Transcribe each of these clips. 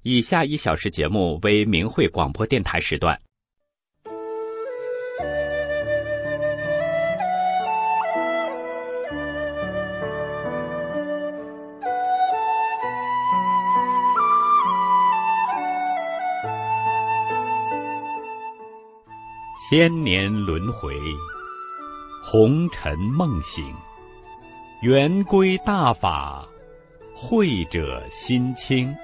以下1小时节目为明慧广播电台时段。千年轮回，红尘梦醒，圆归大法，慧者心清。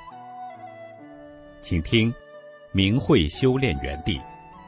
请听明慧修炼园地。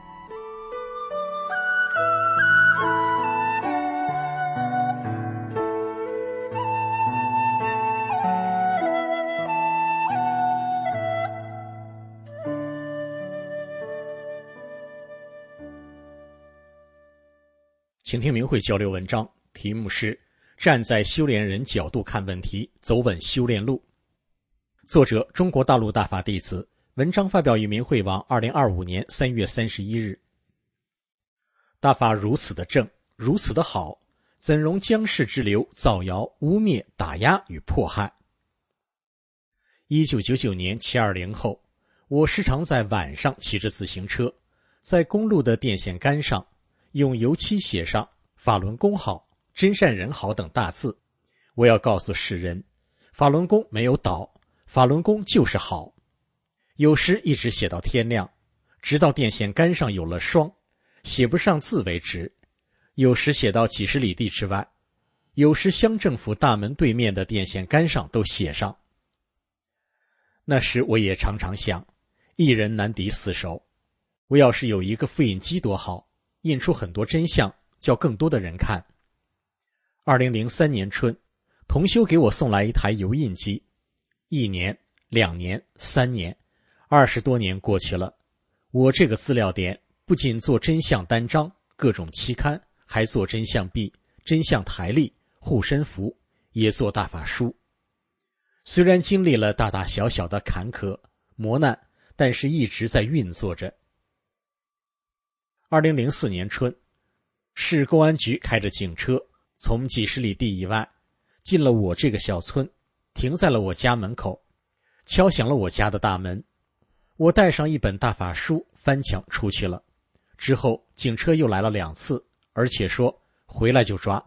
请听明慧交流文章，题目是站在修炼人角度看问题，走稳修炼路。作者中国大陆大法弟子，文章发表于明慧网2025年3月31日。大法如此的正，如此的好，怎容江氏之流造谣、污蔑、打压与迫害。1999年720后，我时常在晚上骑着自行车，在公路的电线杆上用油漆写上法轮功好、真善人好等大字。我要告诉世人，法轮功没有倒，法轮功就是好。有时一直写到天亮，直到电线杆上有了霜，写不上字为止。有时写到几十里地之外，有时乡政府大门对面的电线杆上都写上。那时我也常常想，一人难敌4手，我要是有一个复印机多好，印出很多真相，叫更多的人看。2003年春，同修给我送来一台油印机，1年、2年、3年，20多年过去了，我这个资料点不仅做真相单章、各种期刊，还做真相币、真相台历、护身符，也做大法书。虽然经历了大大小小的坎坷磨难，但是一直在运作着。2004年春，市公安局开着警车从几十里地以外进了我这个小村，停在了我家门口，敲响了我家的大门。我带上一本大法书，翻墙出去了。之后警车又来了2次，而且说回来就抓。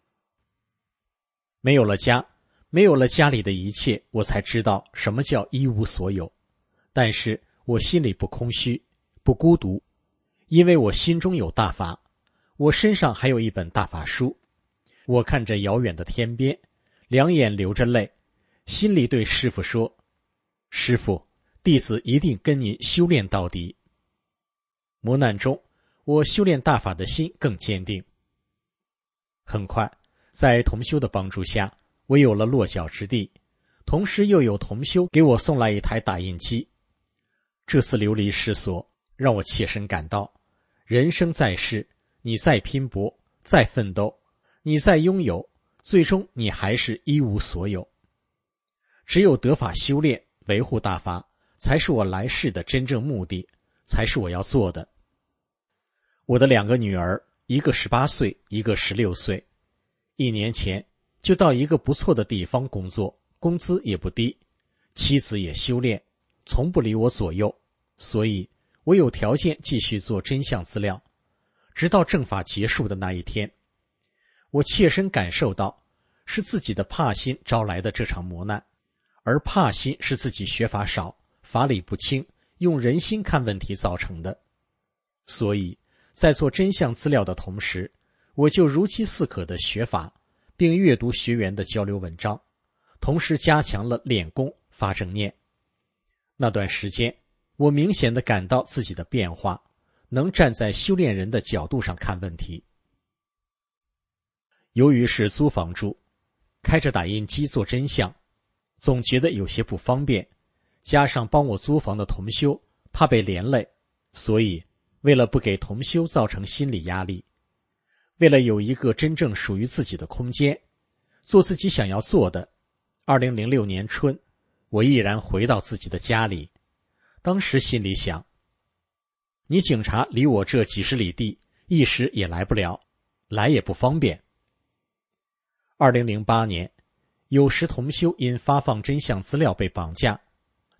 没有了家，没有了家里的一切，我才知道什么叫一无所有。但是我心里不空虚，不孤独，因为我心中有大法，我身上还有一本大法书。我看着遥远的天边，两眼流着泪，心里对师父说：师父，弟子一定跟你修炼到底。磨难中，我修炼大法的心更坚定。很快，在同修的帮助下，我有了落脚之地，同时又有同修给我送来一台打印机。这次流离失所，让我切身感到，人生在世，你再拼搏，再奋斗，你再拥有，最终你还是一无所有。只有得法修炼，维护大法，才是我来世的真正目的，才是我要做的。我的2个女儿，一个18岁，一个16岁，1年前就到一个不错的地方工作，工资也不低，妻子也修炼，从不离我左右，所以我有条件继续做真相资料，直到正法结束的那一天。我切身感受到，是自己的怕心招来的这场磨难，而怕心是自己学法少，法理不清，用人心看问题造成的。所以在做真相资料的同时，我就如饥似渴的学法，并阅读学员的交流文章，同时加强了练功发正念。那段时间，我明显地感到自己的变化，能站在修炼人的角度上看问题。由于是租房住，开着打印机做真相，总觉得有些不方便，加上帮我租房的同修怕被连累，所以为了不给同修造成心理压力，为了有一个真正属于自己的空间，做自己想要做的，2006年春，我毅然回到自己的家里。当时心里想，你警察离我这几十里地，一时也来不了，来也不方便。2008年，有时同修因发放真相资料被绑架，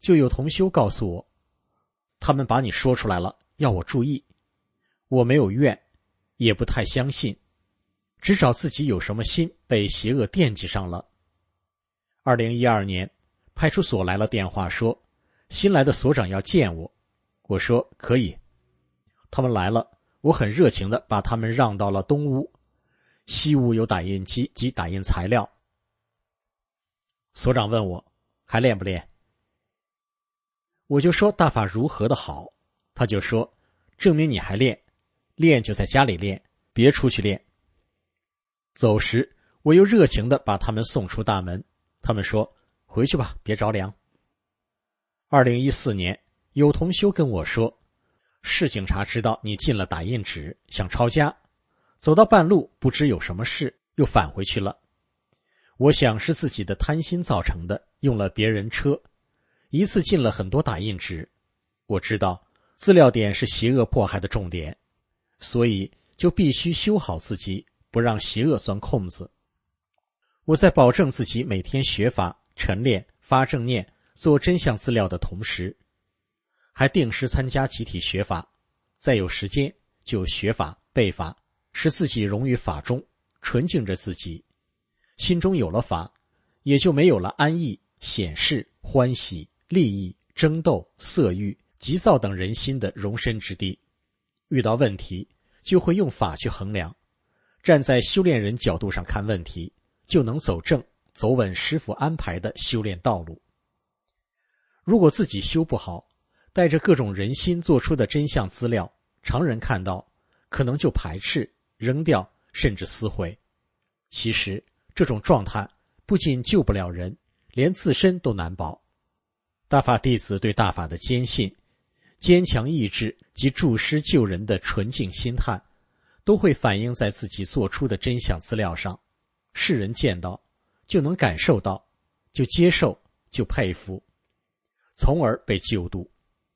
就有同修告诉我，他们把你说出来了，要我注意。我没有怨，也不太相信，只找自己有什么心被邪恶惦记上了。2012年，派出所来了电话说，新来的所长要见我。我说可以。他们来了，我很热情地把他们让到了东屋，西屋有打印机及打印材料。所长问我还练不练，我就说大法如何的好，他就说证明你还练，练就在家里练，别出去练。走时我又热情地把他们送出大门，他们说回去吧，别着凉。2014年，有同修跟我说，市警察知道你进了打印纸，想抄家，走到半路不知有什么事，又返回去了。我想是自己的贪心造成的，用了别人车，一次进了很多打印纸。我知道资料点是邪恶迫害的重点，所以就必须修好自己，不让邪恶钻空子。我在保证自己每天学法、晨练、发正念、做真相资料的同时，还定时参加集体学法，再有时间就学法、背法，使自己融于法中，纯净着自己。心中有了法，也就没有了安逸、显示、欢喜、利益、争斗、色欲、急躁等人心的容身之地。遇到问题就会用法去衡量，站在修炼人角度上看问题，就能走正走稳师父安排的修炼道路。如果自己修不好，带着各种人心做出的真相资料，常人看到可能就排斥、扔掉，甚至撕毁。其实这种状态不仅救不了人，连自身都难保。大法弟子对大法的坚信、坚强意志及助师救人的纯净心态，都会反映在自己做出的真相资料上。世人见到，就能感受到，就接受，就佩服，从而被救度。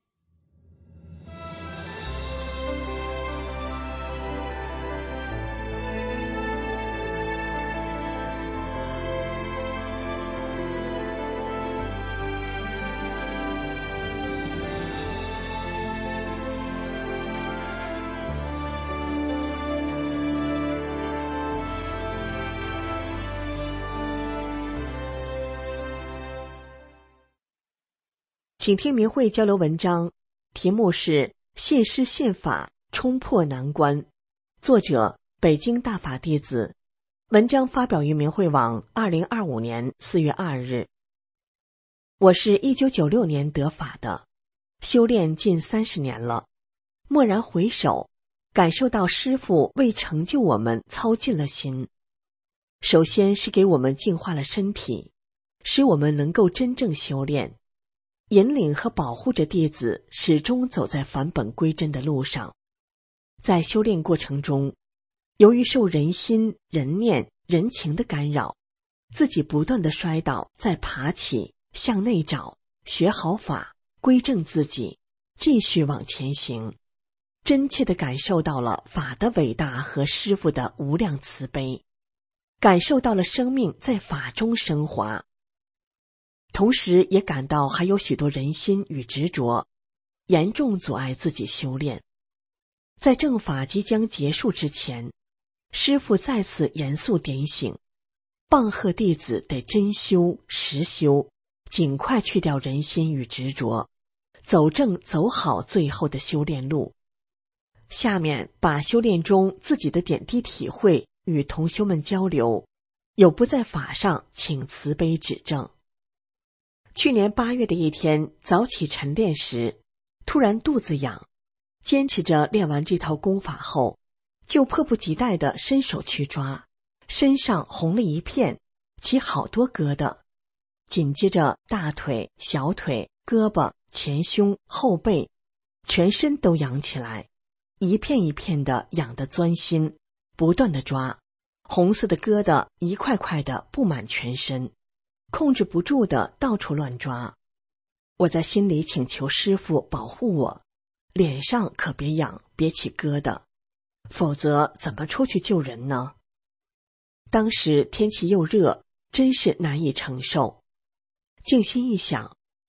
请听明慧交流文章，题目是信师信法冲破难关，作者北京大法弟子，文章发表于明慧网2025年4月2日。我是1996年得法的，修炼近30年了，蓦然回首，感受到师父为成就我们操尽了心。首先是给我们净化了身体，使我们能够真正修炼，引领和保护着弟子始终走在返本归真的路上。在修炼过程中，由于受人心、人念、人情的干扰，自己不断的摔倒，再爬起，向内找，学好法，归正自己，继续往前行，真切地感受到了法的伟大和师父的无量慈悲，感受到了生命在法中升华。同时也感到还有许多人心与执着，严重阻碍自己修炼。在正法即将结束之前，师父再次严肃点醒，棒喝弟子得真修实修，尽快去掉人心与执着，走正走好最后的修炼路。下面把修炼中自己的点滴体会与同修们交流，有不在法上请慈悲指正。去年8月的一天，早起晨练时，突然肚子痒，坚持着练完这套功法后，就迫不及待地伸手去抓，身上红了一片，起好多疙瘩，紧接着大腿、小腿、胳膊、前胸、后背，全身都痒起来，一片一片的痒得钻心，不断地抓，红色的疙瘩一块块的布满全身，控制不住的到处乱抓。我在心里请求师父保护我，脸上可别痒，别起疙瘩，否则怎么出去救人呢？当时天气又热，真是难以承受。静心一想，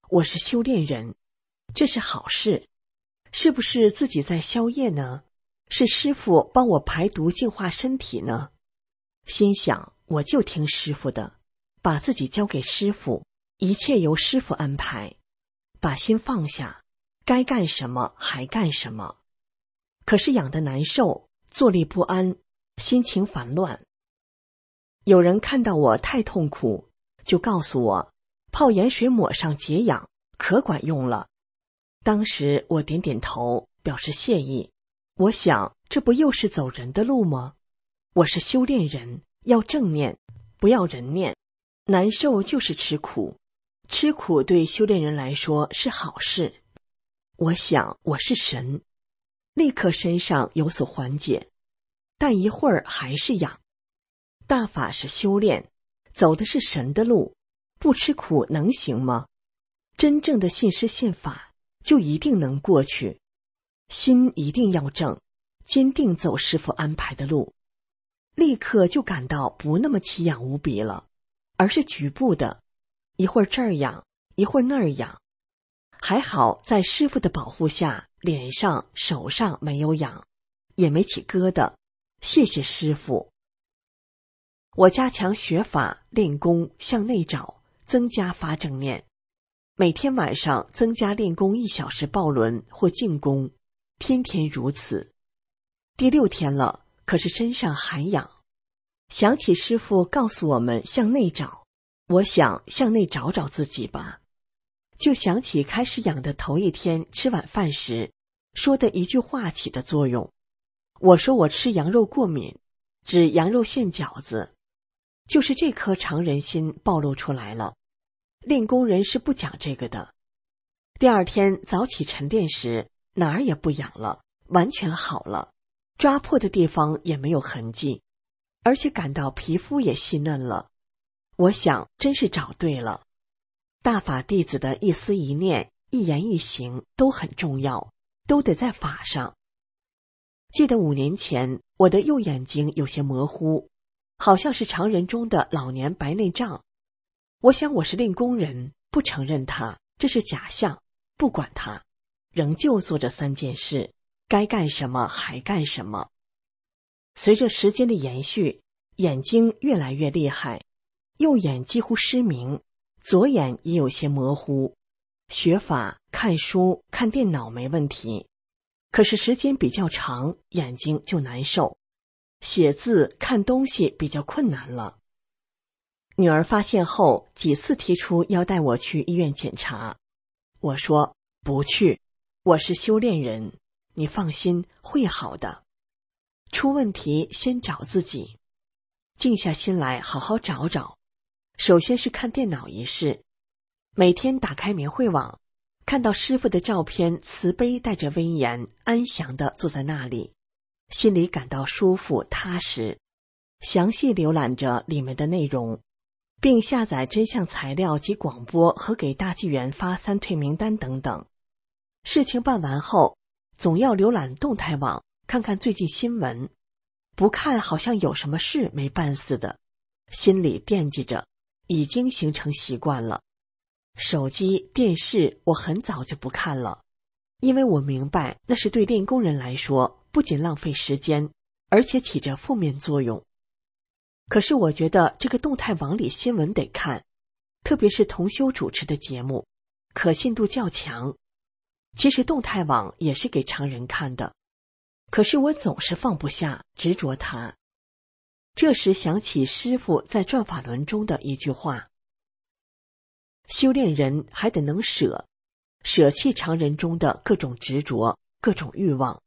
我是修炼人，这是好事。是不是自己在消业呢？是师父帮我排毒净化身体呢？心想，我就听师父的，把自己交给师父，一切由师父安排，把心放下，该干什么还干什么。可是养得难受，坐立不安，心情烦乱。有人看到我太痛苦，就告诉我泡盐水抹上解痒，可管用了。当时我点点头，表示谢意。我想，这不又是走人的路吗？我是修炼人，要正念，不要人念。难受就是吃苦，吃苦对修炼人来说是好事。我想我是神，立刻身上有所缓解，但一会儿还是痒。大法是修炼，走的是神的路，不吃苦能行吗？真正的信师信法，就一定能过去。心一定要正，坚定走师父安排的路，立刻就感到不那么奇痒无比了，而是局部的，一会儿这儿痒，一会儿那儿痒。还好在师父的保护下，脸上手上没有痒，也没起疙瘩，谢谢师父。我加强学法练功，向内找，增加发正念，每天晚上增加练功1小时抱轮或静功，天天如此。第6天了，可是身上还痒。想起师父告诉我们向内找，我想向内找找自己吧。就想起开始痒的头1天吃晚饭时说的一句话起的作用。我说我吃羊肉过敏，指羊肉馅饺子，就是这颗常人心暴露出来了。练功人是不讲这个的。第2天早起晨练时，哪儿也不痒了，完全好了，抓破的地方也没有痕迹，而且感到皮肤也细嫩了。我想真是找对了。大法弟子的一思一念，一言一行都很重要，都得在法上。记得5年前，我的右眼睛有些模糊，好像是常人中的老年白内障。我想我是练功人，不承认它，这是假象，不管它，仍旧做着3件事，该干什么还干什么。随着时间的延续，眼睛越来越厉害，右眼几乎失明，左眼也有些模糊。学法、看书、看电脑没问题，可是时间比较长，眼睛就难受，写字、看东西比较困难了。女儿发现后，几次提出要带我去医院检查。我说不去，我是修炼人，你放心，会好的。出问题先找自己，静下心来好好找找。首先是看电脑一事，每天打开明慧网，看到师父的照片，慈悲带着威严，安详地坐在那里，心里感到舒服踏实。详细浏览着里面的内容，并下载真相材料及广播和给大纪元发3退名单等等。事情办完后，总要浏览动态网，看看最近新闻，不看好像有什么事没办似的，心里惦记着，已经形成习惯了。手机、电视我很早就不看了，因为我明白那是对练功人来说不仅浪费时间，而且起着负面作用。可是我觉得这个动态网里新闻得看，特别是同修主持的节目，可信度较强。其实动态网也是给常人看的，可是我总是放不下，执着它。这时想起师父在转法轮中的一句话：修炼人还得能舍，舍弃常人中的各种执着、各种欲望。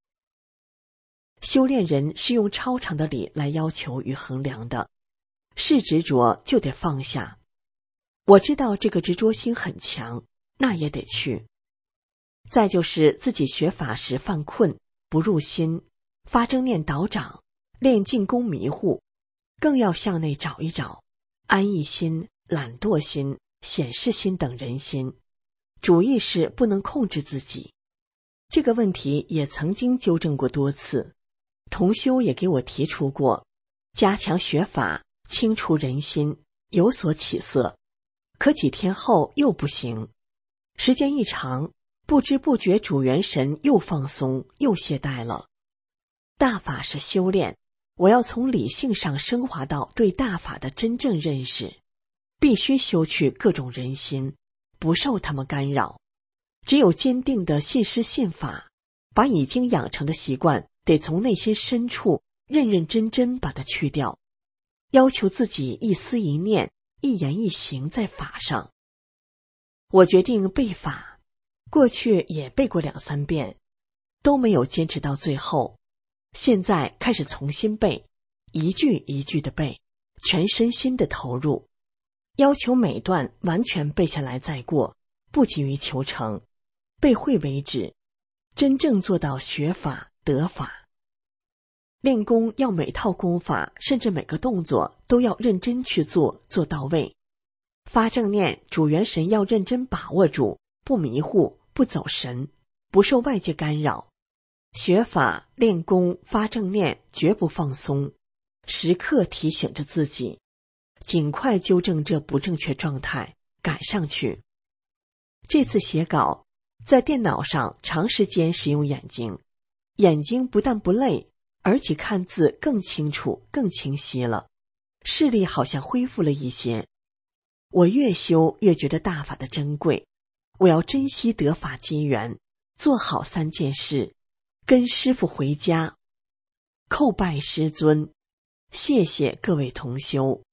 修炼人是用超长的理来要求与衡量的，是执着就得放下。我知道这个执着心很强，那也得去。再就是自己学法时犯困，不入心，发正念导掌，练静功迷糊，更要向内找一找，安逸心、懒惰心、显示心等人心，主意是不能控制自己。这个问题也曾经纠正过多次，同修也给我提出过，加强学法，清除人心，有所起色，可几天后又不行， 时间一长，不知不觉主元神又放松又懈怠了。大法是修炼，我要从理性上升华到对大法的真正认识，必须修去各种人心，不受他们干扰。只有坚定的信师信法，把已经养成的习惯得从内心深处认认真真把它去掉，要求自己一思一念一言一行在法上。我决定背法，过去也背过2-3遍，都没有坚持到最后。现在开始重新背，一句一句的背，全身心的投入，要求每段完全背下来再过，不急于求成，背会为止，真正做到学法得法。练功要每套功法，甚至每个动作都要认真去做，做到位。发正念，主元神要认真把握住，不迷糊，不走神，不受外界干扰。学法练功发正念，绝不放松，时刻提醒着自己，尽快纠正这不正确状态，赶上去。这次写稿在电脑上长时间使用眼睛，眼睛不但不累，而且看字更清楚更清晰了，视力好像恢复了一些。我越修越觉得大法的珍贵，我要珍惜得法机缘，做好3件事，跟师父回家，叩拜师尊，谢谢各位同修。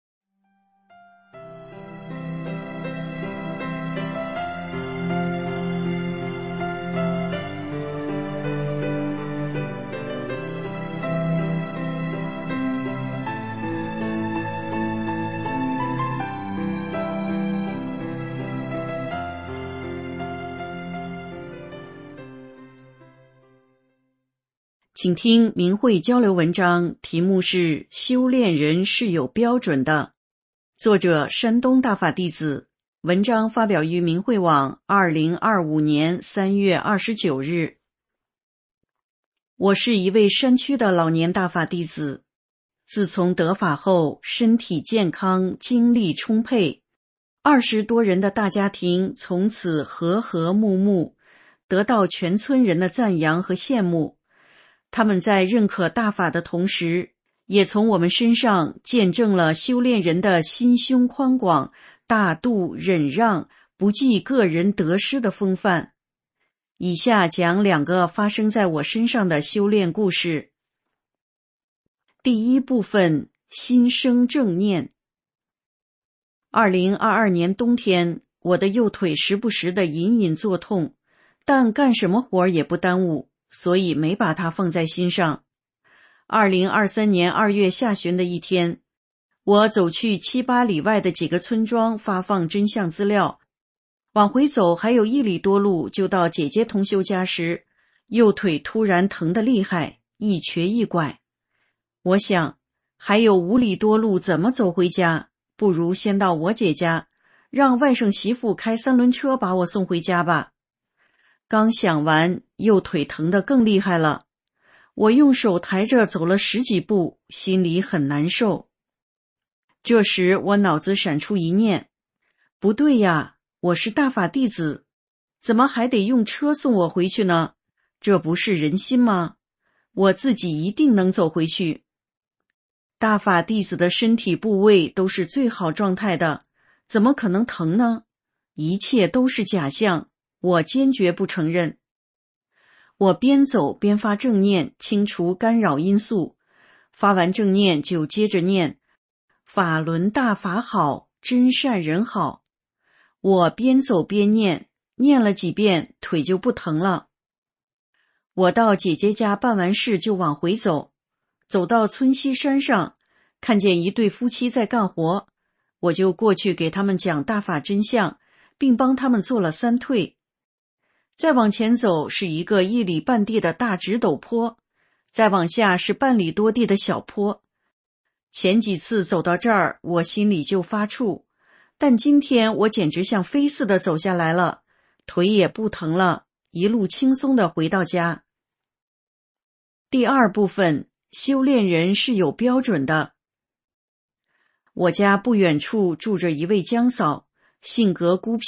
请听明慧交流文章，题目是修炼人是有标准的，作者山东大法弟子，文章发表于明慧网2025年3月29日。我是一位山区的老年大法弟子，自从得法后，身体健康，精力充沛，20多人的大家庭从此和和睦睦，得到全村人的赞扬和羡慕。他们在认可大法的同时，也从我们身上见证了修炼人的心胸宽广、大度忍让、不计个人得失的风范。以下讲2个发生在我身上的修炼故事。第一部分，心生正念。2022年冬天，我的右腿时不时的隐隐作痛，但干什么活也不耽误，所以没把它放在心上。2023年2月下旬的一天，我走去7、8里外的几个村庄发放真相资料，往回走还有1里多路就到姐姐同修家时，右腿突然疼得厉害，一瘸一拐。我想，还有5里多路怎么走回家？不如先到我姐家，让外甥媳妇开3轮车把我送回家吧。刚想完，右腿疼得更厉害了。我用手抬着走了10几步，心里很难受。这时我脑子闪出一念，不对呀，我是大法弟子，怎么还得用车送我回去呢？这不是人心吗？我自己一定能走回去。大法弟子的身体部位都是最好状态的，怎么可能疼呢？一切都是假象，我坚决不承认。我边走边发正念，清除干扰因素。发完正念就接着念，法轮大法好，真善人好。我边走边念，念了几遍，腿就不疼了。我到姐姐家办完事就往回走，走到村西山上，看见一对夫妻在干活，我就过去给他们讲大法真相，并帮他们做了3退。再往前走是一个1里半地的大直陡坡，再往下是半里多地的小坡。前几次走到这儿，我心里就发怵，但今天我简直像飞似的走下来了，腿也不疼了，一路轻松地回到家。第2部分，修炼人是有标准的。我家不远处住着一位江嫂，性格孤僻，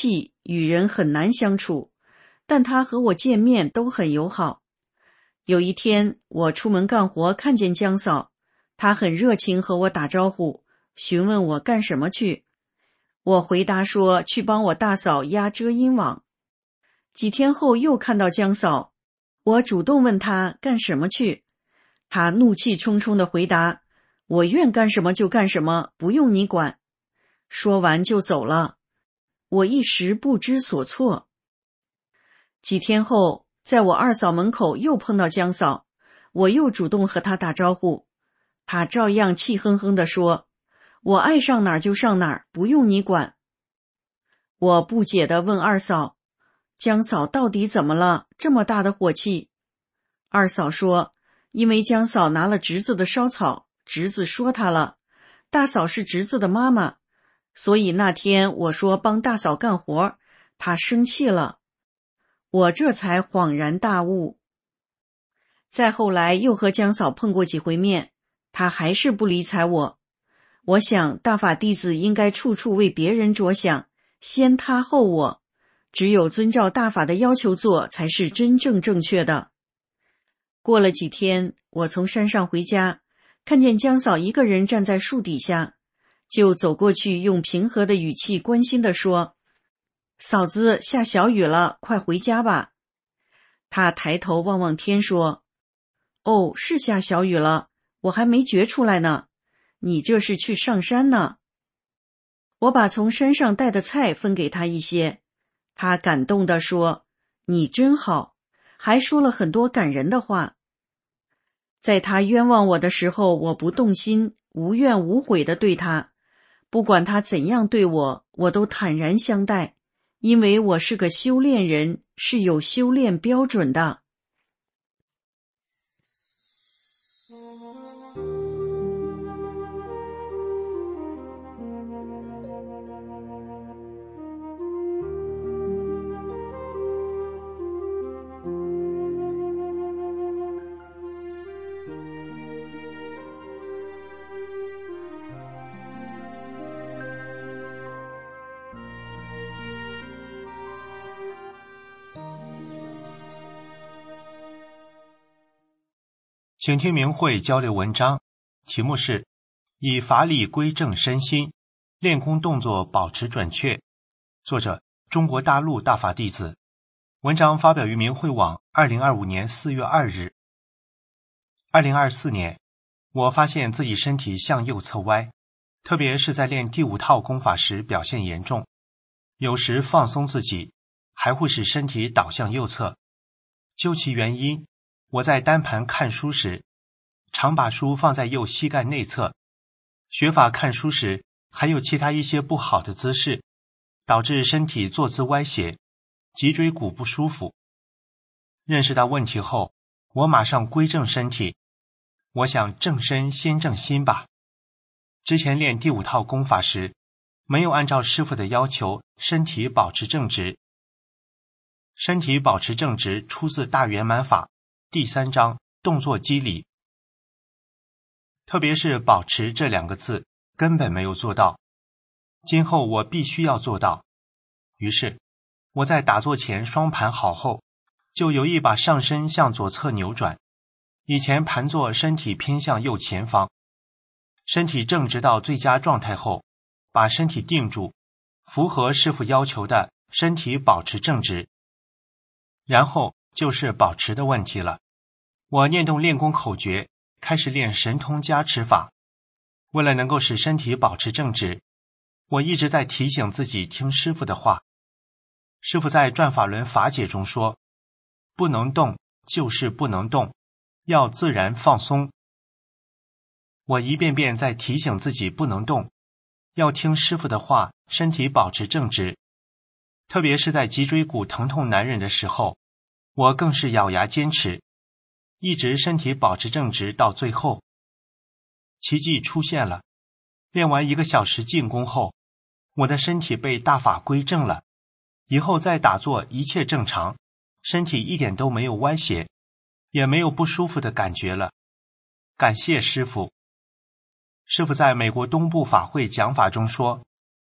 与人很难相处，但他和我见面都很友好。有一天，我出门干活看见江嫂，她很热情和我打招呼，询问我干什么去。我回答说去帮我大嫂压遮阴网。几天后又看到江嫂，我主动问她干什么去，她怒气冲冲地回答，我愿干什么就干什么，不用你管。说完就走了，我一时不知所措。几天后，在我二嫂门口又碰到江嫂，我又主动和她打招呼，她照样气哼哼地说，我爱上哪儿就上哪儿，不用你管。我不解地问二嫂，江嫂到底怎么了，这么大的火气？二嫂说，因为江嫂拿了侄子的烧草，侄子说她了，大嫂是侄子的妈妈，所以那天我说帮大嫂干活，她生气了。我这才恍然大悟。再后来又和江嫂碰过几回面，她还是不理睬我。我想大法弟子应该处处为别人着想，先他后我，只有遵照大法的要求做才是真正正确的。过了几天，我从山上回家，看见江嫂一个人站在树底下，就走过去用平和的语气关心地说，嫂子，下小雨了，快回家吧。她抬头望望天说，哦，是下小雨了，我还没觉出来呢，你这是去上山呢。我把从山上带的菜分给她一些，她感动地说，你真好，还说了很多感人的话。在她冤枉我的时候，我不动心，无怨无悔地对她，不管她怎样对我，我都坦然相待，因为我是个修炼人，是有修炼标准的。 请听明慧交流文章，题目是以法理归正身心，练功动作保持准确。作者中国大陆大法弟子。文章发表于明慧网2025年4月2日。2024年，我发现自己身体向右侧歪，特别是在练第5套功法时表现严重，有时放松自己，还会使身体倒向右侧。究其原因，我在单盘看书时，常把书放在右膝盖内侧，学法看书时还有其他一些不好的姿势，导致身体坐姿歪斜，脊椎骨不舒服。认识到问题后，我马上归正身体。我想正身先正心吧。之前练第5套功法时，没有按照师父的要求，身体保持正直。身体保持正直出自大圆满法第3章动作机理，特别是保持这2个字根本没有做到，今后我必须要做到。于是我在打坐前双盘好后，就有意把上身向左侧扭转，以前盘坐身体偏向右前方，身体正直到最佳状态后，把身体定住，符合师父要求的身体保持正直。然后就是保持的问题了。我念动练功口诀，开始练神通加持法。为了能够使身体保持正直，我一直在提醒自己听师父的话。师父在转法轮法解中说，不能动就是不能动，要自然放松。我一遍遍在提醒自己不能动，要听师父的话，身体保持正直。特别是在脊椎骨疼痛难忍的时候，我更是咬牙坚持，一直身体保持正直到最后。奇迹出现了，练完1个小时静功后，我的身体被大法归正了，以后再打坐一切正常，身体一点都没有歪斜，也没有不舒服的感觉了。感谢师父。师父在美国东部法会讲法中说，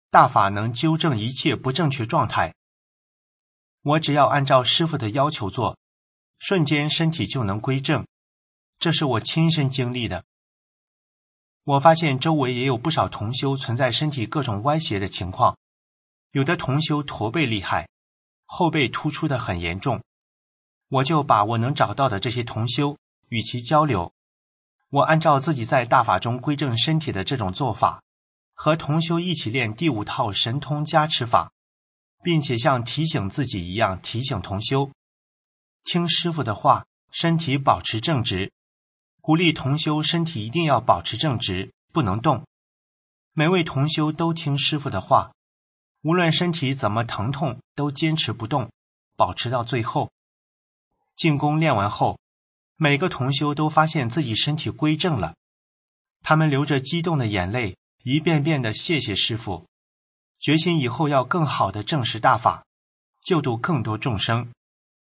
大法能纠正一切不正确状态。我只要按照师父的要求做，瞬间身体就能归正，这是我亲身经历的。我发现周围也有不少同修存在身体各种歪斜的情况，有的同修驼背厉害，后背突出的很严重。我就把我能找到的这些同修与其交流，我按照自己在大法中归正身体的这种做法，和同修一起练第5套神通加持法，并且像提醒自己一样提醒同修，听师父的话，身体保持正直，鼓励同修身体一定要保持正直，不能动。每位同修都听师父的话，无论身体怎么疼痛都坚持不动，保持到最后。静功练完后，每个同修都发现自己身体归正了，他们流着激动的眼泪，一遍遍地谢谢师父，决心以后要更好地证实大法，救度更多众生。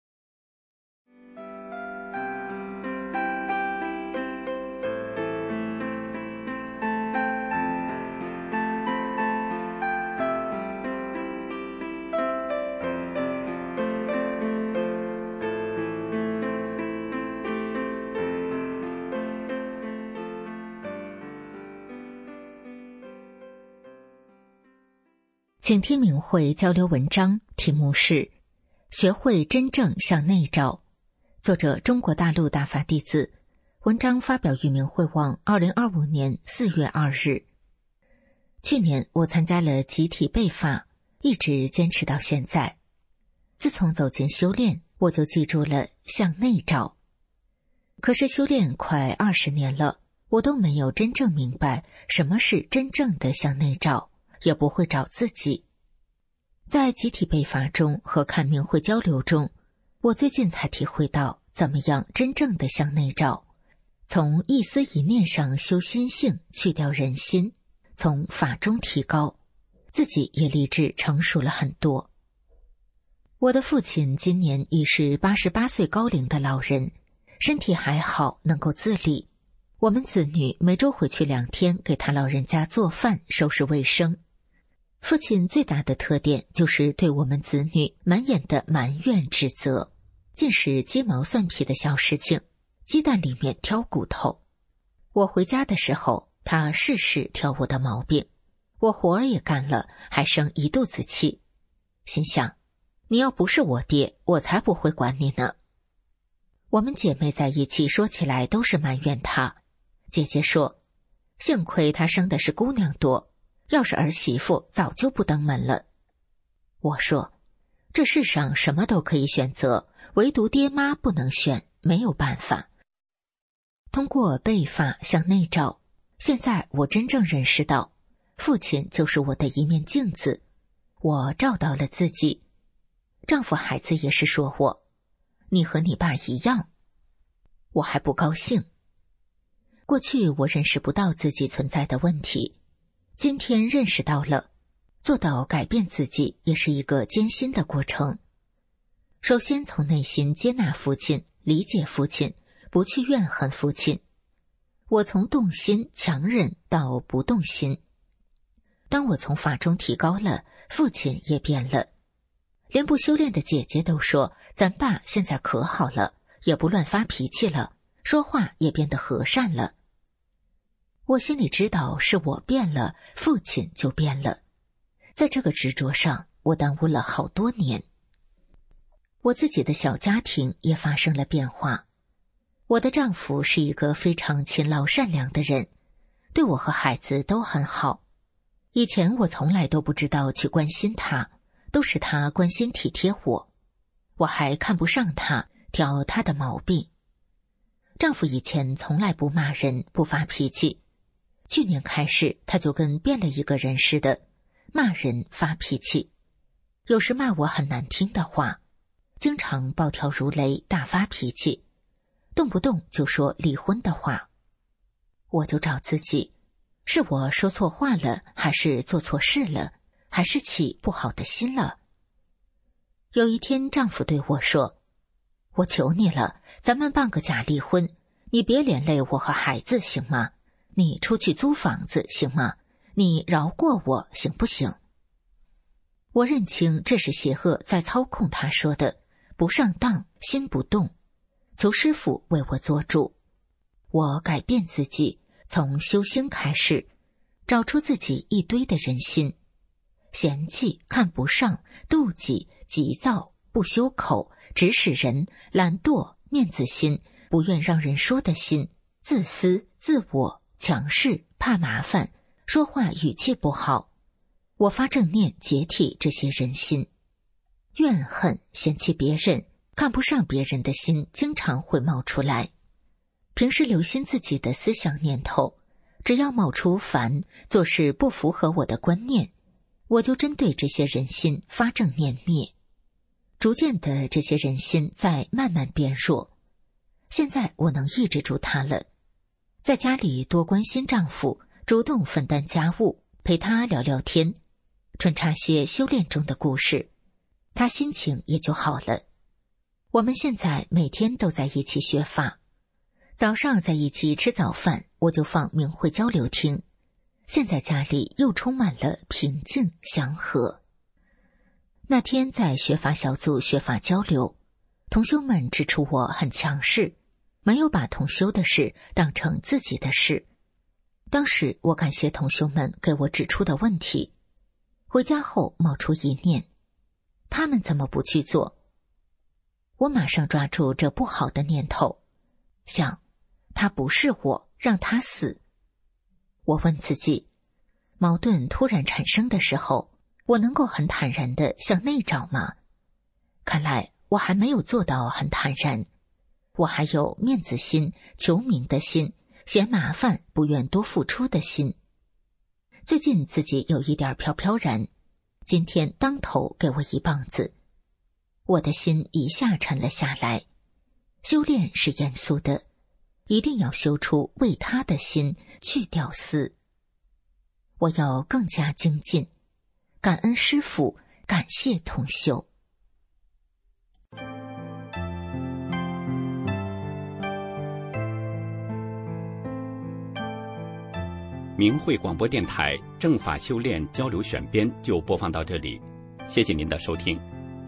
请听明慧交流文章，题目是学会真正向内照，作者中国大陆大法弟子，文章发表于明慧网2025年4月2日。去年我参加了集体背法，一直坚持到现在。自从走进修炼，我就记住了向内照。可是修炼快20年了，我都没有真正明白什么是真正的向内照，也不会找自己。在集体背法中和看明慧交流中，我最近才体会到怎么样真正的向内照，从一思一念上修心性，去掉人心，从法中提高，自己也立志成熟了很多。我的父亲今年已是88岁高龄的老人，身体还好，能够自理。我们子女每周回去2天给他老人家做饭，收拾卫生。父亲最大的特点就是对我们子女满眼的埋怨指责，尽是鸡毛蒜皮的小事情，鸡蛋里面挑骨头。我回家的时候，他事事挑我的毛病，我活儿也干了，还生一肚子气，心想你要不是我爹，我才不会管你呢。我们姐妹在一起说起来都是埋怨他。姐姐说，幸亏她生的是姑娘多，要是儿媳妇早就不登门了。我说，这世上什么都可以选择，唯独爹妈不能选，没有办法。通过背法向内照，现在我真正认识到，父亲就是我的一面镜子，我照到了自己。丈夫孩子也是说我，你和你爸一样。我还不高兴。过去我认识不到自己存在的问题，今天认识到了，做到改变自己也是一个艰辛的过程。首先从内心接纳父亲，理解父亲，不去怨恨父亲。我从动心强忍到不动心。当我从法中提高了，父亲也变了。连不修炼的姐姐都说，咱爸现在可好了，也不乱发脾气了，说话也变得和善了。我心里知道是我变了，父亲就变了。在这个执着上，我耽误了好多年。我自己的小家庭也发生了变化。我的丈夫是一个非常勤劳善良的人，对我和孩子都很好。以前我从来都不知道去关心他，都是他关心体贴我，我还看不上他，挑他的毛病。丈夫以前从来不骂人，不发脾气，去年开始他就跟变了一个人似的，骂人发脾气，有时骂我很难听的话，经常暴跳如雷，大发脾气，动不动就说离婚的话。我就找自己，是我说错话了，还是做错事了，还是起不好的心了？有一天丈夫对我说，我求你了，咱们办个假离婚，你别连累我和孩子行吗？你出去租房子行吗？你饶过我行不行？ 我认清这是邪恶在操控他说的，不上当，心不动，求师父为我做主。我改变自己，从修心开始，找出自己一堆的人心，嫌弃、看不上、妒忌、急躁、不修口、指使人、懒惰、面子心、不愿让人说的心、自私、自我、强势、怕麻烦、说话语气不好。我发正念解体这些人心。怨恨、嫌弃别人、看不上别人的心经常会冒出来。平时留心自己的思想念头，只要冒出烦，做事不符合我的观念，我就针对这些人心发正念灭。逐渐的，这些人心在慢慢变弱。现在我能抑制住它了。在家里多关心丈夫，主动分担家务，陪他聊聊天，穿插些修炼中的故事，他心情也就好了。我们现在每天都在一起学法，早上在一起吃早饭，我就放明慧交流听。现在家里又充满了平静祥和。那天在学法小组学法交流，同修们指出我很强势，没有把同修的事当成自己的事。当时我感谢同修们给我指出的问题，回家后冒出一念，他们怎么不去做？我马上抓住这不好的念头，想他不是我，让他死。我问自己，矛盾突然产生的时候，我能够很坦然地向内找吗？看来我还没有做到很坦然，我还有面子心、求名的心、嫌麻烦不愿多付出的心。最近自己有一点飘飘然，今天当头给我一棒子，我的心一下沉了下来。修炼是严肃的，一定要修出为他的心，去掉私。我要更加精进，感恩师父，感谢同修。 明慧广播电台正法修炼交流选编就播放到这里，谢谢您的收听。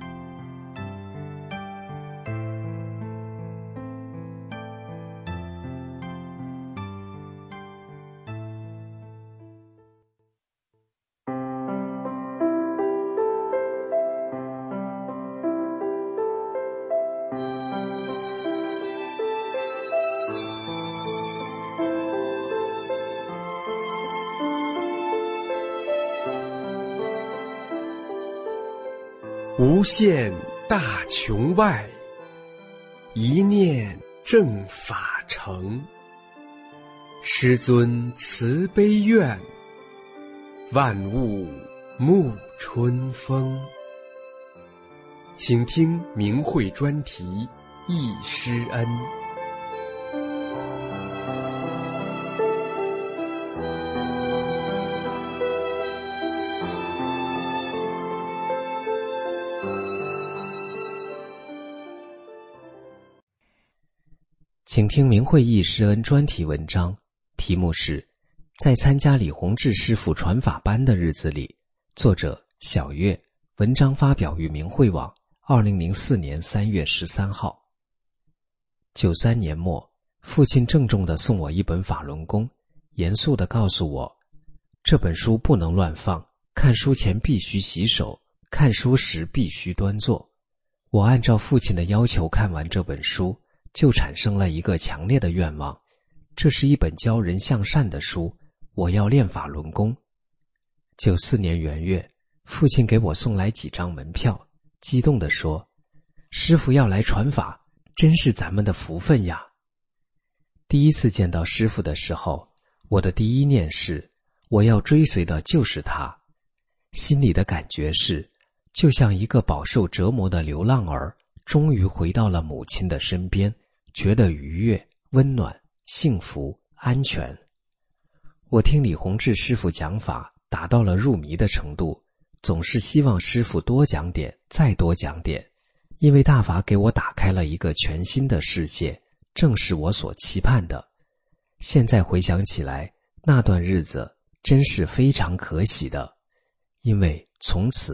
无限大穹外，一念正法成。师尊慈悲愿，万物沐春风。请听明慧专题忆师恩。 请听明慧忆师恩专题文章，题目是《在参加李洪志师父传法班的日子里》，作者小月，文章发表于明慧网2004年3月13号。93年末，父亲郑重地送我一本法轮功，严肃地告诉我，这本书不能乱放，看书前必须洗手，看书时必须端坐。我按照父亲的要求看完这本书，就产生了一个强烈的愿望，这是一本教人向善的书，我要练法轮功。94年元月，父亲给我送来几张门票，激动地说，师父要来传法，真是咱们的福分呀。第一次见到师父的时候，我的第一念是，我要追随的就是他。心里的感觉是，就像一个饱受折磨的流浪儿，终于回到了母亲的身边，觉得愉悦、温暖、幸福、安全。我听李洪志师父讲法，达到了入迷的程度，总是希望师父多讲点，再多讲点，因为大法给我打开了一个全新的世界，正是我所期盼的。现在回想起来，那段日子真是非常可喜的，因为从此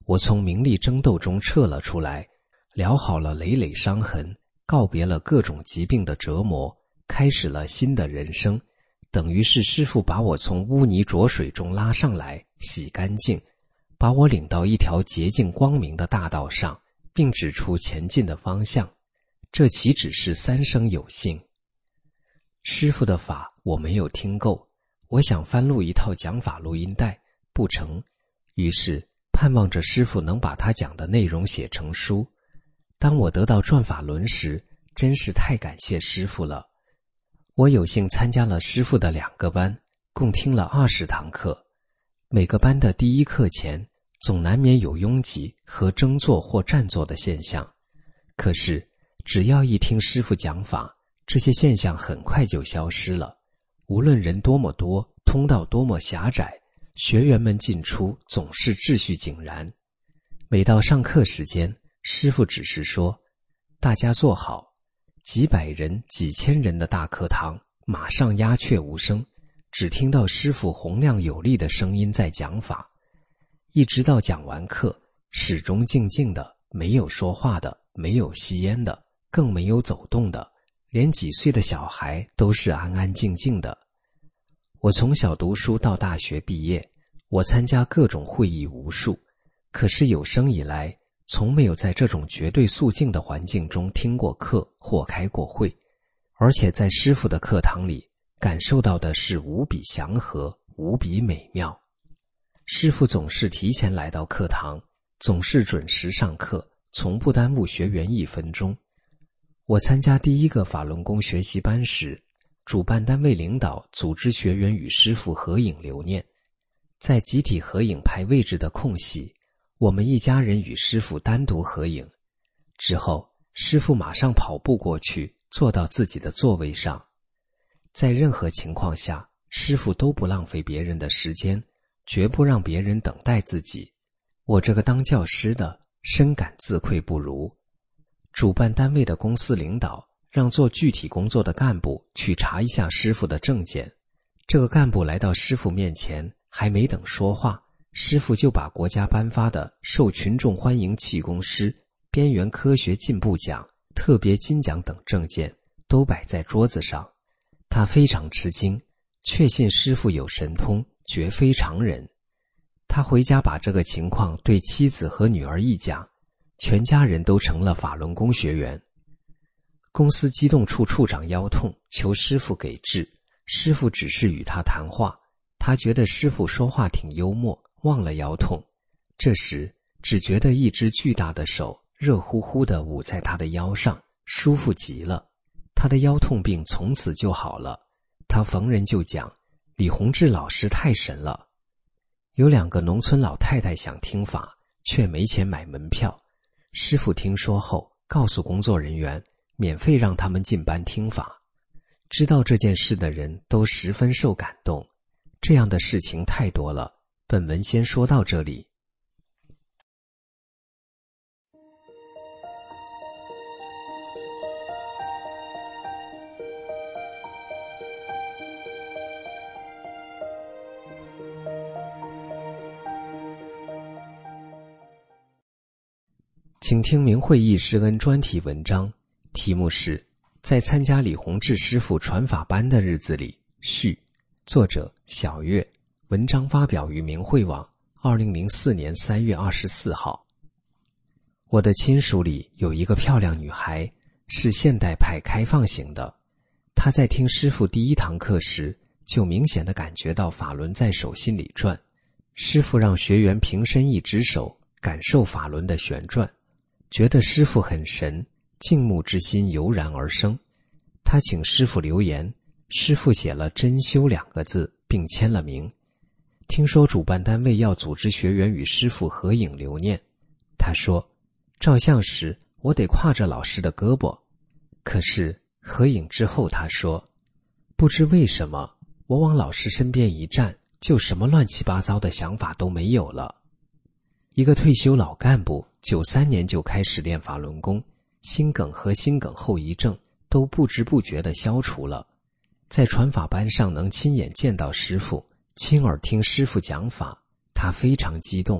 我从名利争斗中撤了出来，疗好了累累伤痕，告别了各种疾病的折磨，开始了新的人生，等于是师父把我从污泥浊水中拉上来，洗干净，把我领到一条洁净光明的大道上，并指出前进的方向。这岂止是三生有幸？师父的法我没有听够，我想翻录一套讲法录音带，不成，于是盼望着师父能把他讲的内容写成书。当我得到转法轮时，真是太感谢师父了。我有幸参加了师父的2个班，共听了20堂课。每个班的第一课前，总难免有拥挤和争坐或占坐的现象。可是，只要一听师父讲法，这些现象很快就消失了。无论人多么多，通道多么狭窄，学员们进出总是秩序井然。每到上课时间，师父只是说：“大家坐好。”几百人、几千人的大课堂马上鸦雀无声，只听到师父洪亮有力的声音在讲法。一直到讲完课，始终静静的，没有说话的，没有吸烟的，更没有走动的，连几岁的小孩都是安安静静的。我从小读书到大学毕业，我参加各种会议无数，可是有生以来从没有在这种绝对肃静的环境中听过课或开过会，而且在师父的课堂里感受到的是无比祥和，无比美妙。师父总是提前来到课堂，总是准时上课，从不耽误学员1分钟。我参加第1个法轮功学习班时，主办单位领导组织学员与师父合影留念，在集体合影排位置的空隙，我们一家人与师父单独合影。之后，师父马上跑步过去，坐到自己的座位上。在任何情况下，师父都不浪费别人的时间，绝不让别人等待自己。我这个当教师的深感自愧不如。主办单位的公司领导让做具体工作的干部去查一下师父的证件。这个干部来到师父面前，还没等说话，师父就把国家颁发的受群众欢迎气功师、边缘科学进步奖、特别金奖等证件都摆在桌子上。他非常吃惊，确信师父有神通，绝非常人。他回家把这个情况对妻子和女儿一讲，全家人都成了法轮功学员。公司机动处处长腰痛，求师父给治，师父只是与他谈话，他觉得师父说话挺幽默，忘了腰痛。这时只觉得一只巨大的手热乎乎地捂在他的腰上，舒服极了。他的腰痛病从此就好了。他逢人就讲，李洪志老师太神了。有2个农村老太太想听法，却没钱买门票。师父听说后，告诉工作人员，免费让他们进班听法。知道这件事的人都十分受感动。这样的事情太多了，本文先说到这里。请听明慧义师恩专题文章，题目是在参加李洪志师父传法班的日子里序，作者小月，文章发表于明慧网2004年3月24号。我的亲属里有一个漂亮女孩，是现代派开放型的。她在听师父第1堂课时，就明显地感觉到法轮在手心里转。师父让学员平伸一只手，感受法轮的旋转，觉得师父很神，敬慕之心油然而生。他请师父留言，师父写了真修2个字，并签了名。听说主办单位要组织学员与师父合影留念，他说照相时我得挎着老师的胳膊。可是合影之后他说，不知为什么我往老师身边一站，就什么乱七八糟的想法都没有了。一个退休老干部93年就开始练法轮功，心梗和心梗后遗症都不知不觉地消除了。在传法班上能亲眼见到师父，亲耳听师父讲法，他非常激动，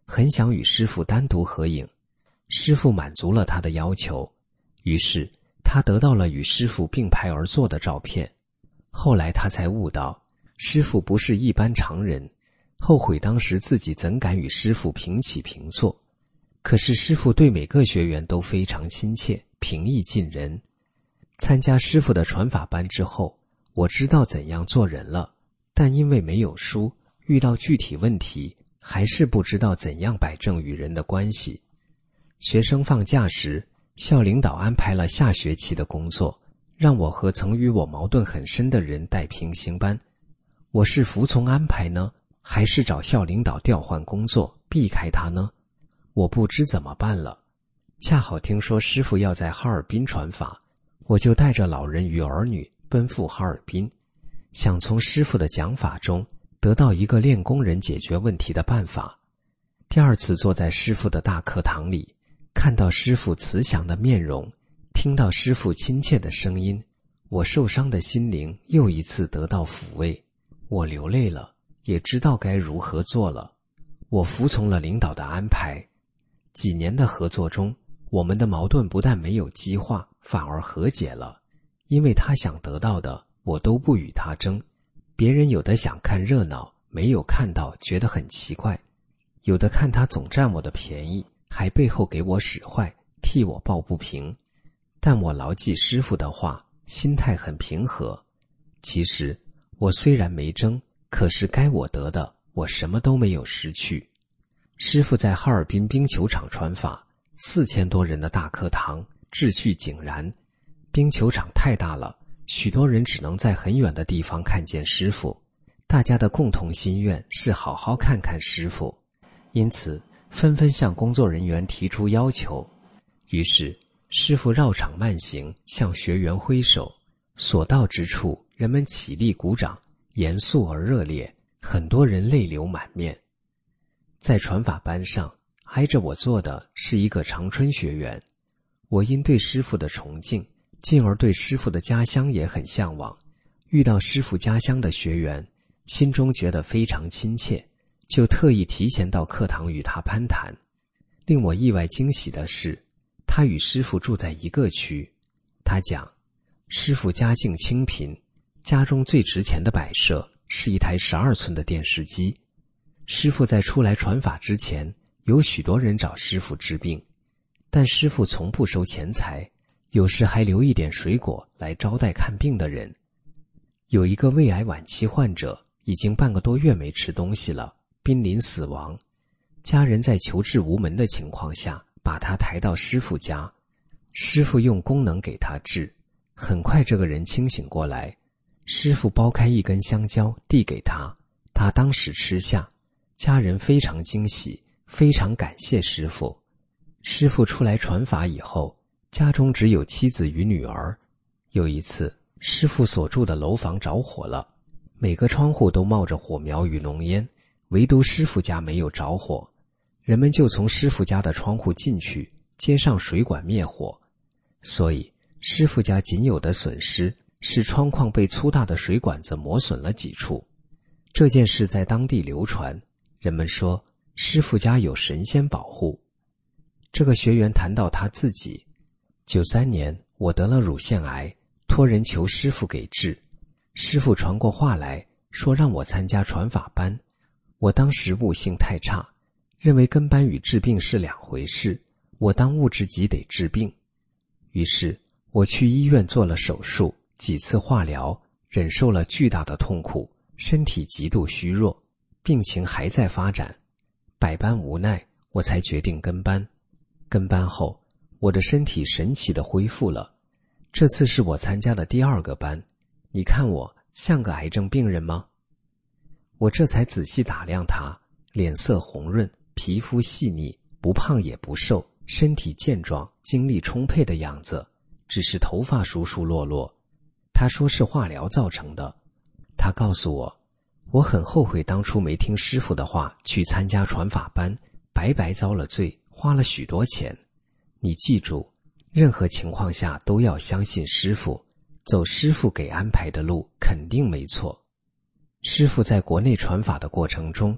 很想与师父单独合影。师父满足了他的要求，于是他得到了与师父并排而坐的照片。后来他才悟到，师父不是一般常人，后悔当时自己怎敢与师父平起平坐。可是师父对每个学员都非常亲切，平易近人。参加师父的传法班之后，我知道怎样做人了，但因为没有书，遇到具体问题，还是不知道怎样摆正与人的关系。学生放假时，校领导安排了下学期的工作，让我和曾与我矛盾很深的人带平行班。我是服从安排呢，还是找校领导调换工作，避开他呢？我不知怎么办了。恰好听说师父要在哈尔滨传法，我就带着老人与儿女奔赴哈尔滨，想从师父的讲法中得到一个练功人解决问题的办法。第二次坐在师父的大课堂里，看到师父慈祥的面容，听到师父亲切的声音，我受伤的心灵又一次得到抚慰。我流泪了，也知道该如何做了。我服从了领导的安排。几年的合作中，我们的矛盾不但没有激化，反而和解了。因为他想得到的，我都不与他争。别人有的想看热闹，没有看到觉得很奇怪；有的看他总占我的便宜，还背后给我使坏，替我抱不平。但我牢记师父的话，心态很平和。其实我虽然没争，可是该我得的，我什么都没有失去。师父在哈尔滨冰球场传法，4000多人的大课堂，秩序井然。冰球场太大了，许多人只能在很远的地方看见师父。大家的共同心愿是好好看看师父，因此纷纷向工作人员提出要求。于是师父绕场慢行，向学员挥手，所到之处人们起立鼓掌，严肃而热烈，很多人泪流满面。在传法班上，挨着我坐的是一个长春学员。我因对师父的崇敬，进而对师父的家乡也很向往。遇到师父家乡的学员，心中觉得非常亲切，就特意提前到课堂与他攀谈。令我意外惊喜的是，他与师父住在一个区。他讲，师父家境清贫，家中最值钱的摆设是一台12寸的电视机。师父在出来传法之前，有许多人找师父治病，但师父从不收钱财，有时还留一点水果来招待看病的人。有一个胃癌晚期患者，已经半个多月没吃东西了，濒临死亡。家人在求治无门的情况下，把他抬到师父家。师父用功能给他治，很快这个人清醒过来。师父剥开一根香蕉递给他，他当时吃下。家人非常惊喜，非常感谢师父。师父出来传法以后，家中只有妻子与女儿。有一次，师父所住的楼房着火了，每个窗户都冒着火苗与浓烟，唯独师父家没有着火。人们就从师父家的窗户进去，接上水管灭火。所以师父家仅有的损失是窗框被粗大的水管子磨损了几处。这件事在当地流传，人们说师父家有神仙保护。这个学员谈到他自己，93年我得了乳腺癌，托人求师父给治。师父传过话来，说让我参加传法班。我当时悟性太差，认为跟班与治病是两回事，我当务之急得治病。于是我去医院做了手术，几次化疗，忍受了巨大的痛苦，身体极度虚弱，病情还在发展。百般无奈，我才决定跟班。跟班后，我的身体神奇地恢复了。这次是我参加的第2个班，你看我像个癌症病人吗？我这才仔细打量他，脸色红润，皮肤细腻，不胖也不瘦，身体健壮，精力充沛的样子，只是头发疏疏落落。他说是化疗造成的。他告诉我，我很后悔当初没听师父的话去参加传法班，白白遭了罪，花了许多钱。你记住，任何情况下都要相信师父，走师父给安排的路肯定没错。师父在国内传法的过程中，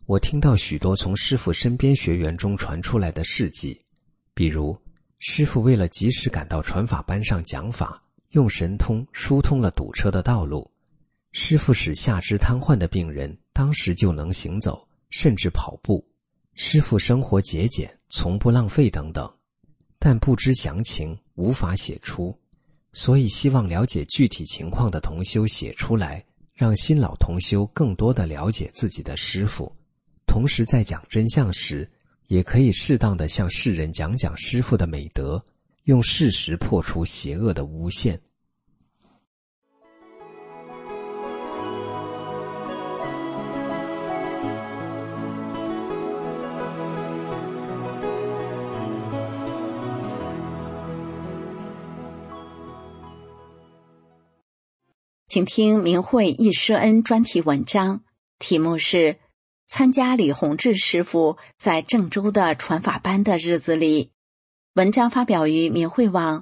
我听到许多从师父身边学员中传出来的事迹，比如师父为了及时赶到传法班上讲法，用神通疏通了堵车的道路，师父使下肢瘫痪的病人当时就能行走，甚至跑步。师父生活节俭，从不浪费等等，但不知详情，无法写出，所以希望了解具体情况的同修写出来，让新老同修更多地了解自己的师父，同时在讲真相时，也可以适当地向世人讲讲师父的美德，用事实破除邪恶的诬陷。 请听明慧易师恩专题文章，题目是参加李洪志师父在郑州的传法班的日子里。文章发表于明慧网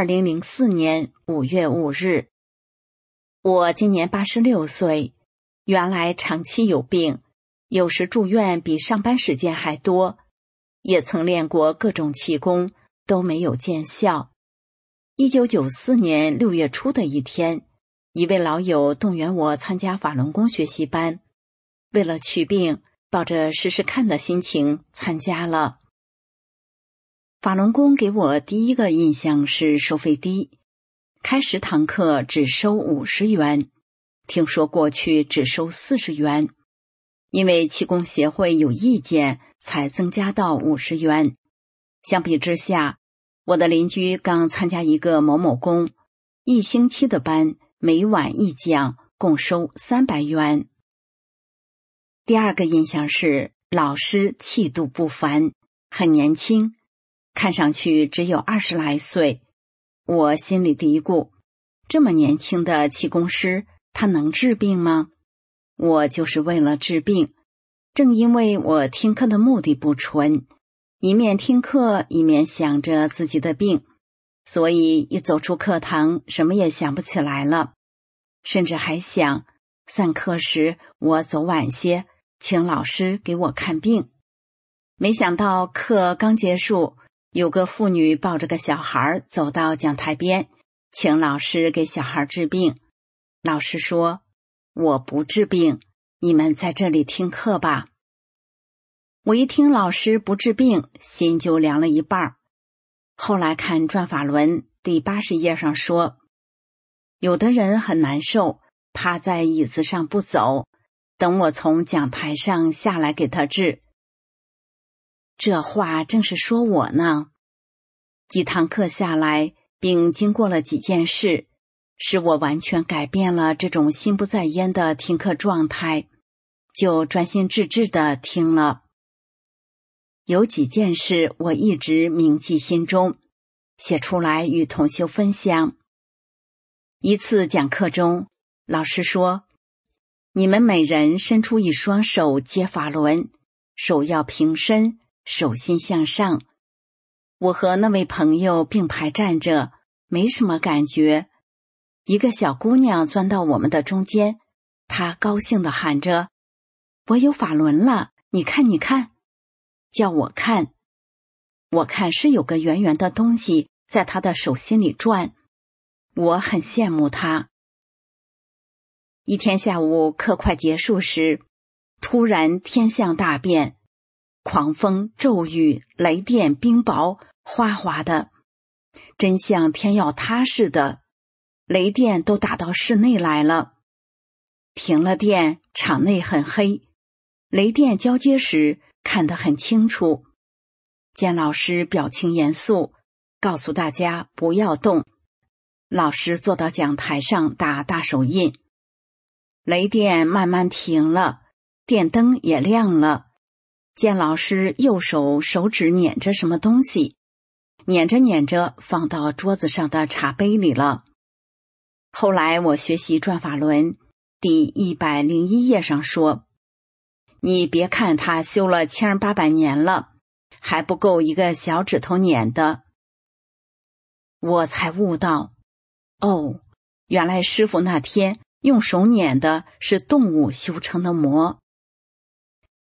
2004年5月5日。我今年86岁，原来长期有病，有时住院比上班时间还多，也曾练过各种气功，都没有见效。1994年6月初的一天，一位老友动员我参加法轮功学习班，为了祛病，抱着试试看的心情参加了。法轮功给我第一个印象是收费低，开10堂课只收50元，听说过去只收40元，因为气功协会有意见才增加到50元。相比之下，我的邻居刚参加一个某某功，1星期的班，每晚1讲，共收300元。第二个印象是老师气度不凡，很年轻，看上去只有20来岁。我心里嘀咕，这么年轻的气功师，他能治病吗？我就是为了治病，正因为我听课的目的不纯，一面听课一面想着自己的病，所以一走出课堂什么也想不起来了，甚至还想散课时我走晚些，请老师给我看病。没想到课刚结束，有个妇女抱着个小孩走到讲台边，请老师给小孩治病。老师说，我不治病，你们在这里听课吧。我一听老师不治病，心就凉了一半。后来看转法轮第80页上说，有的人很难受，趴在椅子上不走，等我从讲台上下来给他治。这话正是说我呢。几堂课下来，并经过了几件事，使我完全改变了这种心不在焉的听课状态，就专心致志地听了。有几件事我一直铭记心中，写出来与同修分享。一次讲课中，老师说，你们每人伸出一双手接法轮，手要平伸，手心向上。我和那位朋友并排站着，没什么感觉。一个小姑娘钻到我们的中间，她高兴地喊着，我有法轮了，你看你看，叫我看。我看是有个圆圆的东西在她的手心里转，我很羡慕她。一天下午课快结束时，突然天象大变，狂风骤雨，雷电冰雹，哗哗的，真像天要塌似的，雷电都打到室内来了。停了电，场内很黑，雷电交接时看得很清楚。见老师表情严肃，告诉大家不要动。老师坐到讲台上打大手印，雷电慢慢停了，电灯也亮了。见老师右手手指捻着什么东西，捻着捻着放到桌子上的茶杯里了。后来我学习转法轮第101页上说，你别看他修了1800年了，还不够一个小指头捻的。我才悟到，哦，原来师父那天用手捻的是动物修成的魔。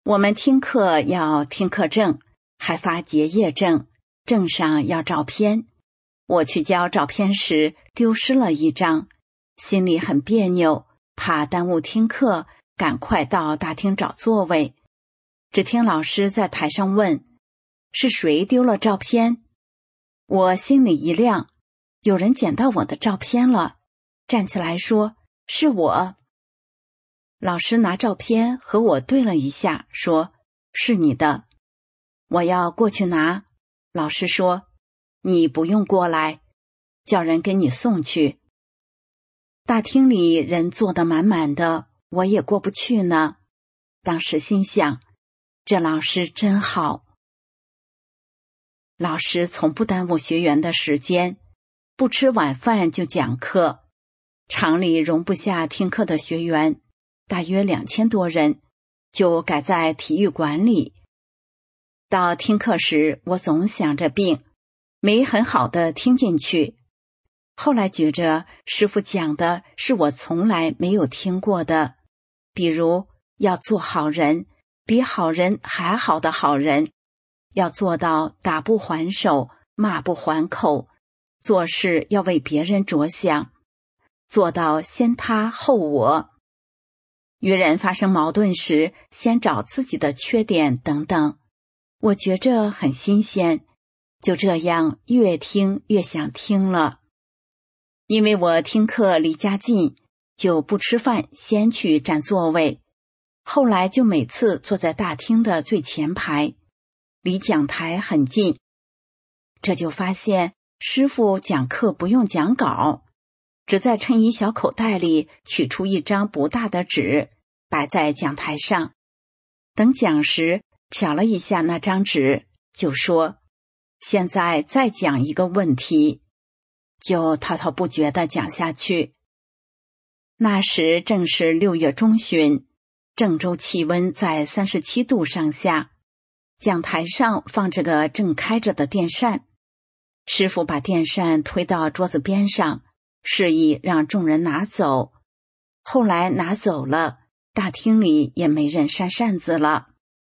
我们听课要听课证，还发结业证，证上要照片。我去交照片时丢失了一张，心里很别扭，怕耽误听课，赶快到大厅找座位。只听老师在台上问：是谁丢了照片？我心里一亮，有人捡到我的照片了，站起来说：是我。老师拿照片和我对了一下，说：是你的。我要过去拿，老师说：你不用过来，叫人给你送去。大厅里人坐得满满的，我也过不去呢。当时心想，这老师真好。老师从不耽误学员的时间，不吃晚饭就讲课。厂里容不下听课的学员，大约2000多人，就改在体育馆里。到听课时，我总想着病，没很好的听进去。后来觉着师父讲的是我从来没有听过的，比如要做好人，比好人还好的好人，要做到打不还手，骂不还口，做事要为别人着想，做到先他后我，与人发生矛盾时先找自己的缺点等等。我觉着很新鲜，就这样越听越想听了。因为我听课离家近，就不吃饭，先去占座位。后来就每次坐在大厅的最前排，离讲台很近。这就发现师父讲课不用讲稿，只在衬衣小口袋里取出一张不大的纸，摆在讲台上。等讲时瞟了一下那张纸，就说：现在再讲一个问题，就滔滔不绝地讲下去。那时正是6月中旬，郑州气温在37度上下，讲台上放着个正开着的电扇。师父把电扇推到桌子边上，示意让众人拿走。后来拿走了，大厅里也没人扇扇子了。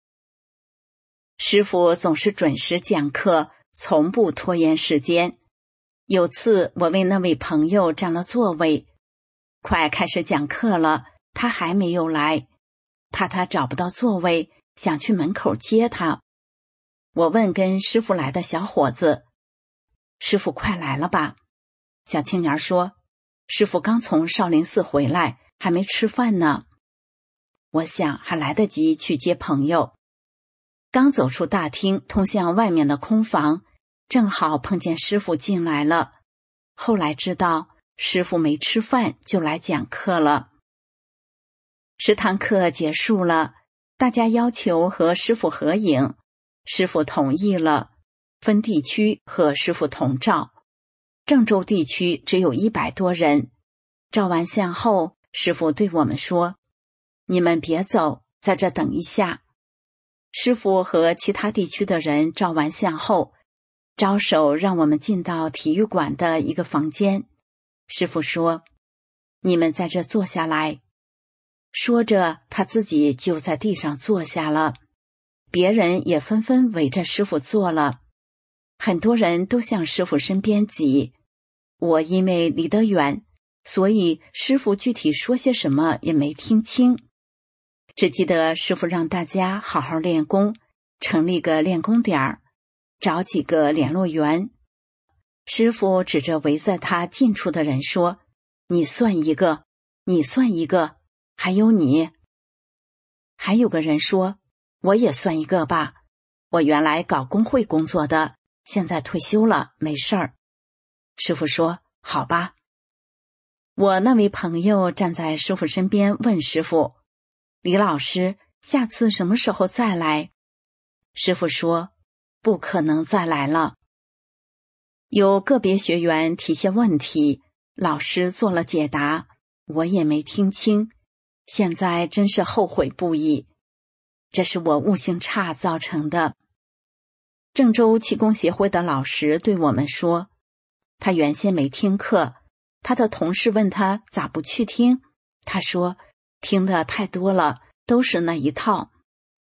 师父总是准时讲课，从不拖延时间。有次我为那位朋友占了座位，快开始讲课了，他还没有来，怕他找不到座位，想去门口接他。我问跟师父来的小伙子：师父快来了吧？小青年说：师父刚从少林寺回来，还没吃饭呢。我想还来得及去接朋友。刚走出大厅，通向外面的空房，正好碰见师父进来了。后来知道师父没吃饭就来讲课了。10堂课结束了，大家要求和师父合影，师父同意了，分地区和师父同照。郑州地区只有100多人。照完相后，师父对我们说：你们别走，在这等一下。师父和其他地区的人照完相后，招手让我们进到体育馆的一个房间。师父说：你们在这坐下来。说着他自己就在地上坐下了，别人也纷纷围着师父坐了。很多人都向师父身边挤，我因为离得远，所以师父具体说些什么也没听清，只记得师父让大家好好练功，成立个练功点，找几个联络员。师父指着围在他近处的人说：你算一个，你算一个，还有你。还有个人说：我也算一个吧，我原来搞工会工作的，现在退休了，没事儿。师父说：好吧。我那位朋友站在师父身边问师父：李老师，下次什么时候再来？师父说：不可能再来了。有个别学员提些问题，老师做了解答，我也没听清，现在真是后悔不已。这是我悟性差造成的。郑州气功协会的老师对我们说，他原先没听课，他的同事问他咋不去听，他说听的太多了，都是那一套。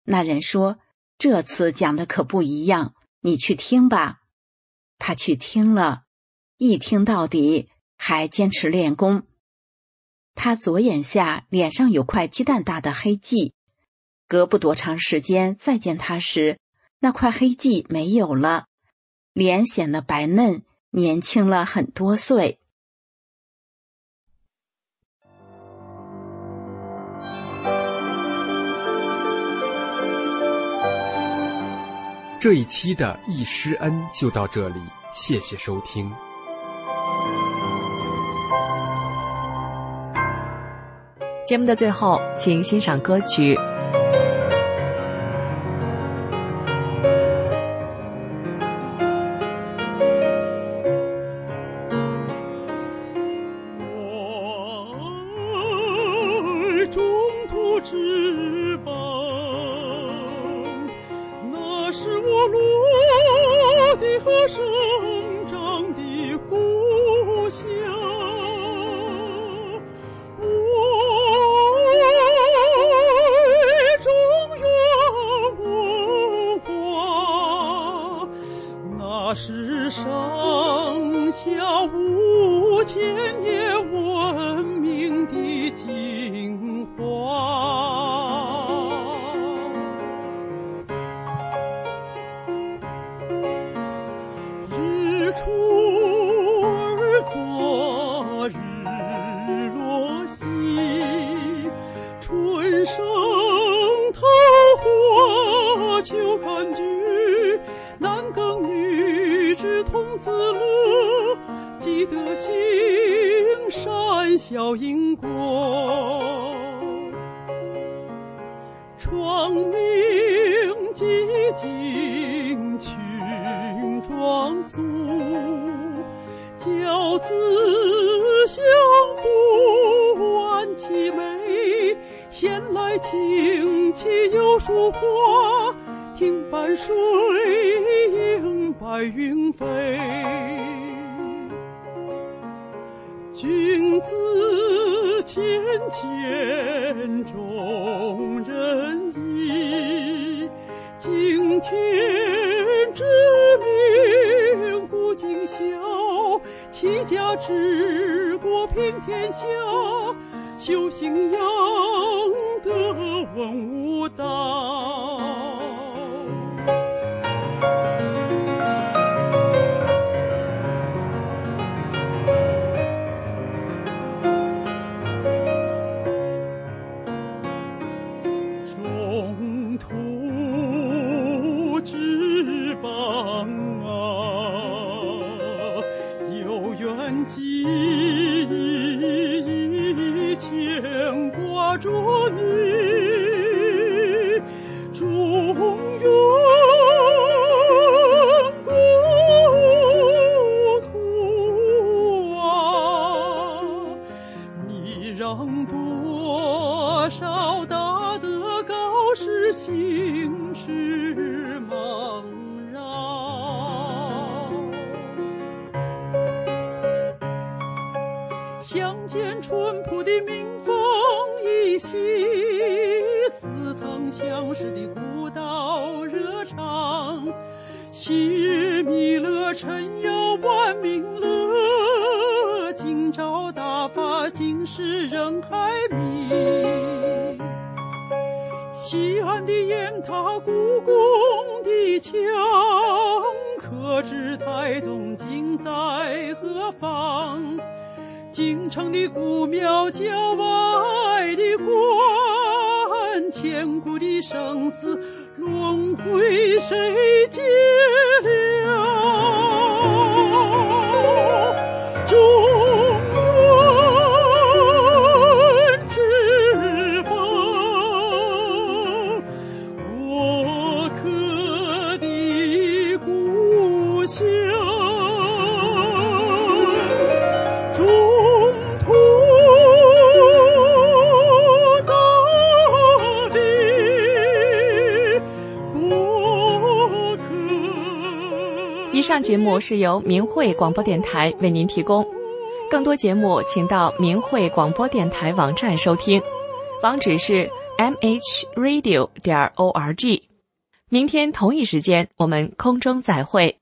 那人说，这次讲的可不一样，你去听吧。他去听了，一听到底，还坚持练功。他左眼下脸上有块鸡蛋大的黑迹，隔不多长时间再见他时，那块黑迹没有了，脸显得白嫩，年轻了很多岁。 这一期的忆师恩就到这里，谢谢收听。 节目的最后，请欣赏歌曲。 世上下无千年文明的精华，日出而作，日落西，春生桃花，秋看菊，男耕女织童子乐，积德行善效因果，创明寂静群庄肃，教子相扶安其美，闲来请其有树花，听伴水映白云飞。君子谦谦重仁义，敬天之命固尽孝，齐家治国平天下，修行养德文武道。中途之邦啊，有缘记忆牵挂着你，中原故土啊，你让多少大德高士心事茫然，相见淳朴的民风依稀，似曾相识的古道热肠，昔日弥勒晨耀万民乐，今朝大法今时人海迷。西安的雁塔，故宫的墙，可知太宗今在何方？京城的古庙，郊外的关，千古的生死轮回，谁解了？中原之邦，过客的故乡，中途大礼过客。 以上节目是由明慧广播电台为您提供，更多节目请到明慧广播电台网站收听，网址是 mhradio.org。明天同一时间，我们空中再会。